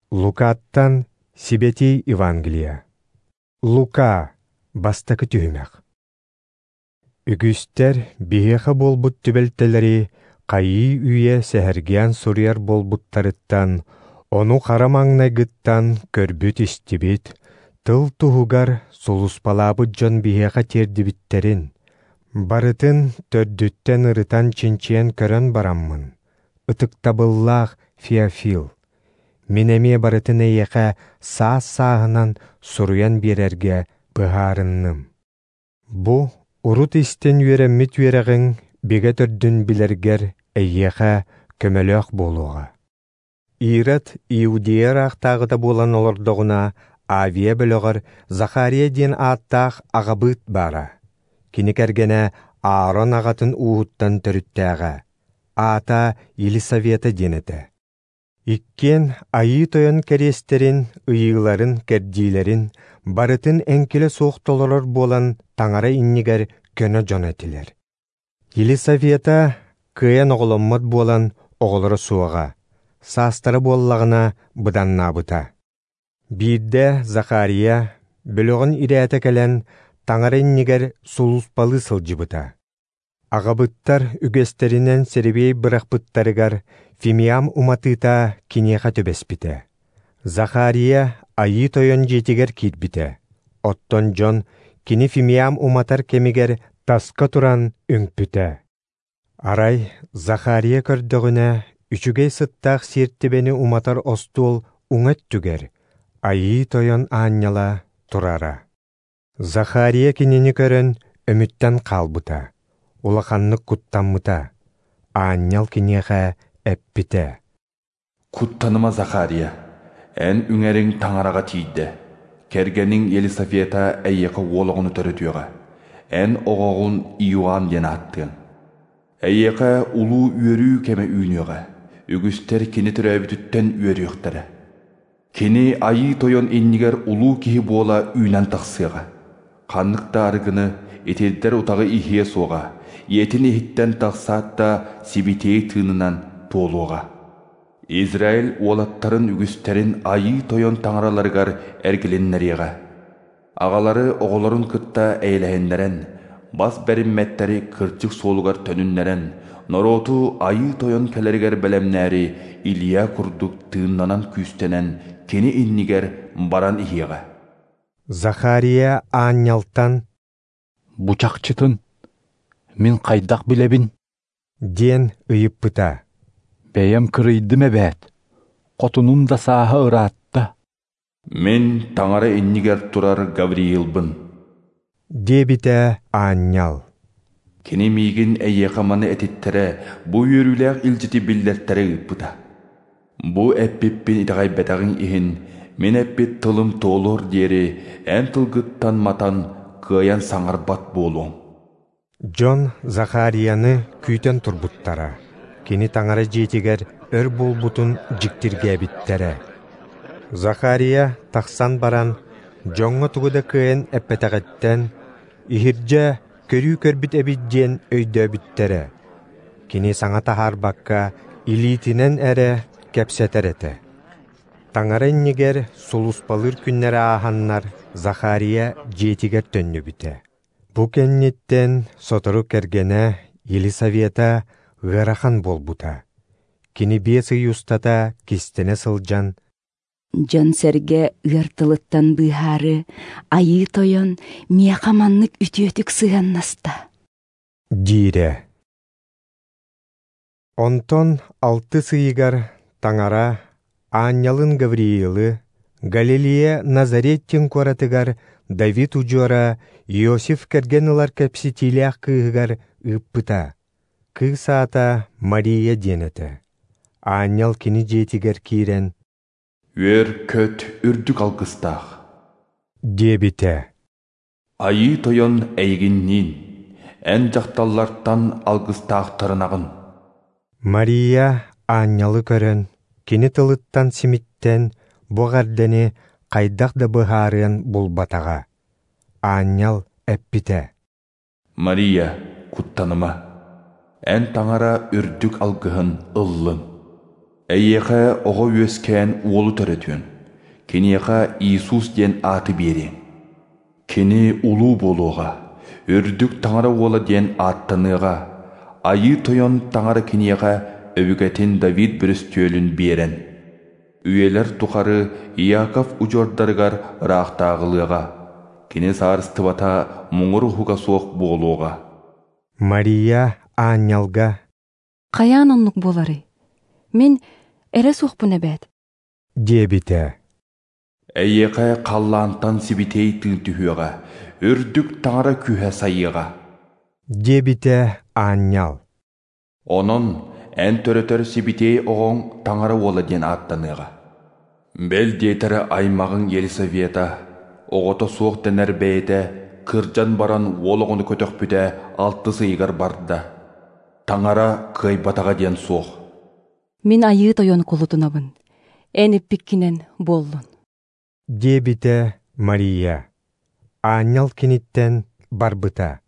Лукаттан Сибетий Евангелия. Лука бастакы түймәк. Үгүстер биһеха болбут түбелтелери кайы үйе сәһәргиян сурьяр болбуттарыттан, ону харамаңнайгыттан көрбүт истибит, тыл туһугар сулуспалабыт дьон биһеха тердибиттерин. Барытын төрдүттен ырытан чинчиен көрөн бараммын. Ытыктабыллаах Феофил. Минемие барытын эйеха саас-сааһынан суруян берерге быһаарынным. Бу урут истен үөрэммит үөрэгин биге төрдүн билергер эйеха көмөлөөх болуға. Ират Иудея рахтагыта болан олордоғуна Авия бөлөгөр Захария диэн ааттаах агабыт бара. Киникергене Аарон агатын уһуттан төрүттээҕэ. Аата Елисавета денете. Иккен айы тойон керестерин, ыйыыларын, кердиилерин, барытын энкеле соохтолорор болан таңара иннигер көнө жон этилер. Елисавета кыйан оголоммот болан оголору суага, саастары боллагына быданнабыта. Бирде Захария бөлөгөн ирээте келен таңара иннигер сулуспалы сылжыбыта. Агабыттар үгестеринен серебей бырахпыттарыгар Фимиам уматыта кинеха төбеспите. Захария айы тойон жетигер китбите. Оттон жон кини Фимиам уматар кемигер таска туран үңпүте. Арай Захария көрдөгүнө үчүгей сыттаах сирттибени уматар остуол уңет түгер. Айы тойон аанняла турара. Захария кинини көрөн өмүттен калбыта. Улаханнык куттаммыта. Ааннял кинеха эппите. Куттаныма Захария, эн үңерин таңарага тиидде. Кергенин Елисавета эйеқа олығыны төрөтүөға. Эн оғоғын Иоанн ден аттыгын. Эйеқа улуу үөрүү кеме үйнөға. Үгүстер кини түрөбүтүттен үөрүөхтәрі. Кини айы тойон иннигер улуу кихи бола үйнен тақсыға. Қаннықта аргыны етелдер утағы ихие соға. Етін ихиттен тақсаатта Сибетей тыынынан толуға. Израиль олаттарын үгістерін айы тойон таңараларғар әргіленнеріға. Ағалары оғыларын кытта әйләйінлерін, бас бәріммәттері кырчық солуғар төнінлерін, нороту айы тойон кәлергер бәлемнәрі Илия күрдік тыыннанан күстенен кені иннигер баран ихиға. Захария ааннялтан «Бучақчытын, мен қайдақ білебін?» ден ыйыппыта. «Бәйем кырыйдым әбәт, қотунун да саха ыраатта». «Мен таңара иннигер турар Гавриилбын» дебите ааннял. «Кені мейгін әйеқаманы әтеттері бұ үйіріләқ илжеті білдерттері ыппыта. Бұ әппеппен итағай бәтағын ихін, мен әппет тылым толыр дері ән тылгыттан матан кыян саңарбат болуым». Джон Захарияны күйтен турбуттара. Кини таңара жетигер өр болбутун жиктирге биттере. Захария тақсан баран, жоңға тугуда кыйын эппетағеттен, ихирже көрүү көрбіт әбидден өйдө биттере. Кини саңа тахар бакка илитинен әре кепсетерете. Таңара иннигер сулуспалыр күннері аханнар Захария жетигер төннү бите. Бу кенниттен сотору кергене Елисавета ғарахан болбута. Кини бесі юстата кистене сылжан. Жон серге ғыртылыттан быхары, айы тойон мияқаманнык үтіөтік сыганнаста. Дире. Онтон 6 сыйгар таңара Ааннялын Гавриилы, Галилея Назареттен коратыгар Давид уджора Иосиф кергенылар кепситилях кыгар ыппыта. Кыг саата Мария денеті. Ааннял кини жетигер кирен. «Үер көт үрдік алғыстақ» дебите. «Айы тойон әйгіннен, ән жақталлартан алғыстақ тұрынағын». Мария Ааннялы көрін, кини тылыттан симиттен бұғардені қайдақ да бұхарын бұлбатаға. Ааннял әппите. «Мария, куттаныма, ән таңара үрдік алғығын ыллын. Әйеқа оға өскен уолу төрөтүн. Кенеқа Иисус ден аты берен. Кені улу болуға, үрдік таңара ола ден аттыныға, айы тойон таңара кенеға өбігетін Давид бүрістөлін берен. Үйелер тұқары Иаков ұжордарығар рақтағылыға, кені сарыстыбата мұңыр хуға соқ болуға. Мария Аннялга Қаян оннук болары? Мен әрі соқпын әбәд. дебите. Әйеқә қаллантан сибитейтін түхіға, үрдік таңара күхә сайыға. Дебите Аннял. Онын ән төрөтөр сибитей оғын таңара ола ден аттыныға. Бәл дейтірі аймағын Елисавета, оғыты соқ дәнер бәйді, кыржан баран олығыны көтөк бүті алтысы игар барды. Таңара кай батаға ден соқ. Мен айы тойон колутунабын. Әні пиккінен болдун. Дебите Мария. Аннял кенеттен барбыта.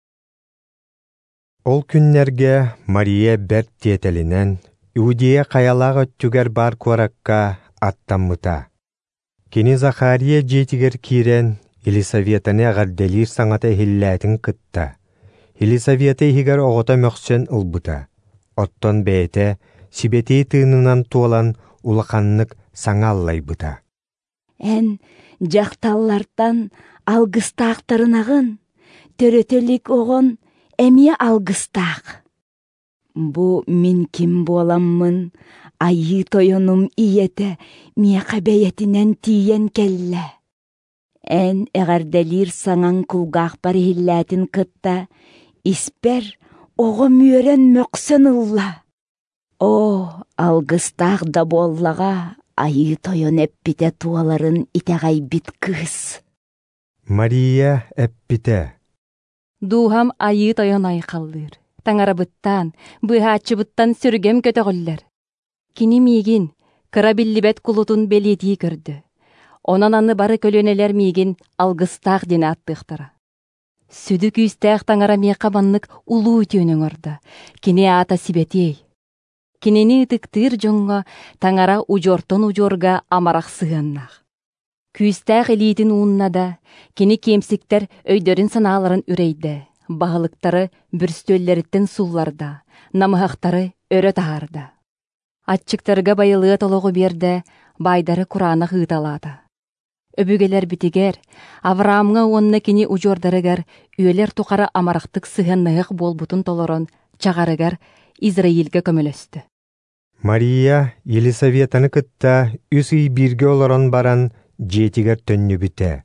Ол күннерге Мария бәрт тетелінен Иудея қаялағы түгер бар коракка аттаммыта. Кені Захария жетігер кирен Елисаветаны ағарделир саңата хилләтін кытта. Елисавета хигер оғыта мөксен ылбыта. Оттон бәйті сибетей тыынынан туолан улақаннык саңаллай бұта. Ән жақталлартан алгыстақтарынағын, төрөтөлік оғын әмие алгыстақ. Бу мен ким боламмын, айы тойонум иеті мияқа бәйетінен тиен келле. Ән әғарделир саңан кулғақ бар хилләтін кытта, испер оғы мүйерен мөксен ылла. О, алгыстақ да боллаға, айы тойон әппите туаларын итәғай бит кыз. Мария әппите. Дуғам айы тойон айқалдыр. Таңарабыттан, бұйхатчыбыттан сүргем көтіғілер. Кини мигин, кыра биллибет кулутун белети көрді. Онан аны бары көлөнелер мигин алгыстақ дені аттықтыра. Сүді күйістәқ таңара меқа баннык улуу түйінің орда. Кини ата сибетей. Кинени тыктыр жоңға таңара ужортон ужорга амарақ сығаннақ. Күйістәқ элитин уыннада, кини кемсіктер өйдерін саналарын үрейді. Бағылықтары бүрстөллеріттен сулларда, намығақтары өрі тағарда. Атчықтарға байылығы толығы берді, байдары Құраны ғыталады. Өбігелер бітігер, Авраамға онны кені ұжордарығар, үйелер тұқары амарақтық сығаннығық болбутын толырын чағарығар Израилге көмілісті. Мария Елисаветаны кытта үс үй бирге оларын баран жетігер төнні біте.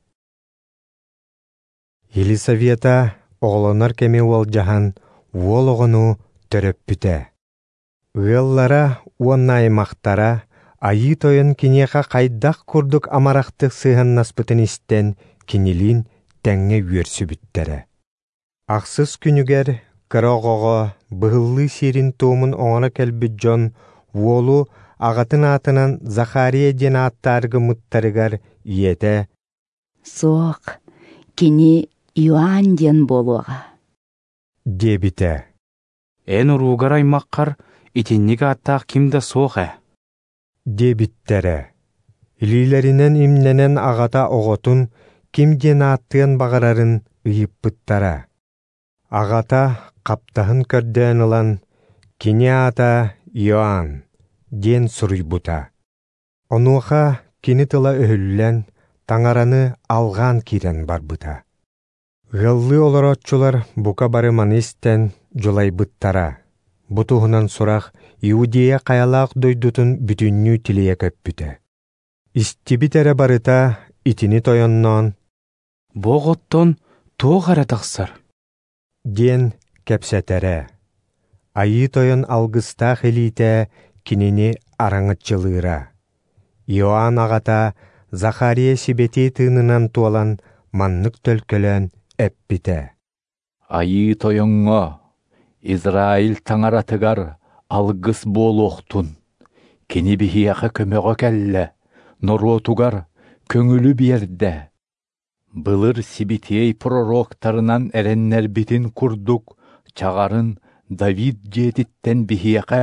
Елисавета оғылынар кеме ол жахан ол оғыну төріп біте. Ұяллара уанна аймақтара айы тойын кенеға қайдақ күрдік амарақтық сыған наспытын істен кенелін тәңе өрсі біттері. Ақсыз күнігер кыроғоға бұғылы серін туымын оңына кәлбі жон уолу ағатын атынан Захария ден аттарғы мұттарығар иеті. Соқ, кені Иоанн ден болуға. Дебіте. Эн уругар аймаққар итиннеге аттақ кимді соқ Дебиттері. Илилерінен имненен ағата оғытын ким ден аттыын бағарарын ұйыппыттара. Ағата қаптағын көрден ылан кене ата Иоанн ден сұруй бұта. Онуға кені тыла өһүллен таңараны алған кирен бар бұта. Ғыллы оларотчулар бұқа бары манистен жолай бұттара. Бұтуғынан сұрақ Иудея қаялақ дойдутын бүтінню тілие көппіті. Истибитері барыта итini тойоннон. Боғыттон тоғара тақсар. Ден кәпсәтәрі. Айы тойон алғыстақ елите кинени араңытчылыра. Иоанн ағата Захария сибети тыынынан туалан маннык төлкөлөн әппіті. Айы тойонға Израиль таңаратыгар алгыс болуқтун. Кені бихияқы көмеға кәлі, норотугар көңілі берді. Былыр сибитей пророктарынан әреннер бітін күрдік, чағарын Давид жетіттен бихияқы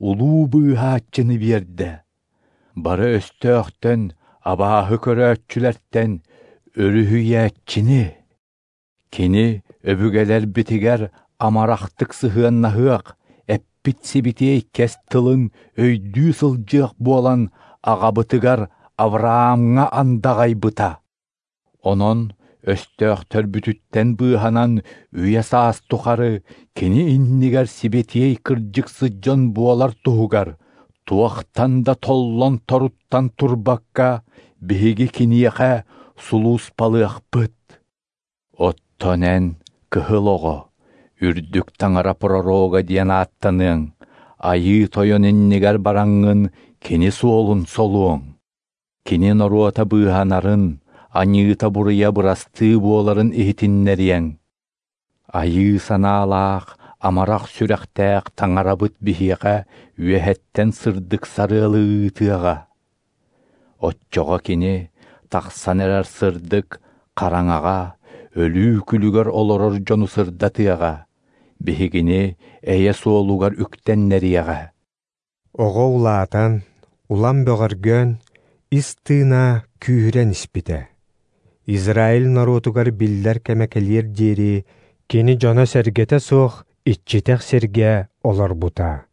улуу быыһааччыны биэрдэ. Бары өстөөхтөн абааһы көрөөччүлэртэн өрүһүйээччини. Кини өбүгелер битигер амарахтык сыһыаннаһыак, эппит сибитей кэс тылын өйдүү сылдьыах буолан агабытыгар Авраамга андагайбыта. Онон өстөөхтөр бүтүттэн быыһанан үйэ саас тухары кини иннигер сибитей кырдьык сыдьон буолар туһугар, туахтан да толлон торуттан турбакка биһиги киниэхэ сулууспалыахпыт. Оттонен кыһыл үрдүк таңара пророга диэн ааттаныың, айыы тойон иннигер бараңҥын кини суолун солуоң. Кини норуота быыһанарын, аньыыта бурыя бырастыы буоларын ихитиннерияң. Айыы санаалаах, амарах сүрэхтээх таңарабыт биһиэхэ үөһэттэн сырдык сарыалыытыаға. Отчоҕо кини тахсан эрэр сырдык хараҥаҕа, өлүү күлүгөр олорор дьону сырдатыаға, биһигини эйэ суолугар үктэннэриэҕэ. Оҕо улаатан, улам бөҕөргөн, истыына күүһүрэн испитэ. Израиль народугар биллэр кэмэкэлиэр диэри, кини дьоно сэргэтэ суох иччитэх сэргэ олорбута.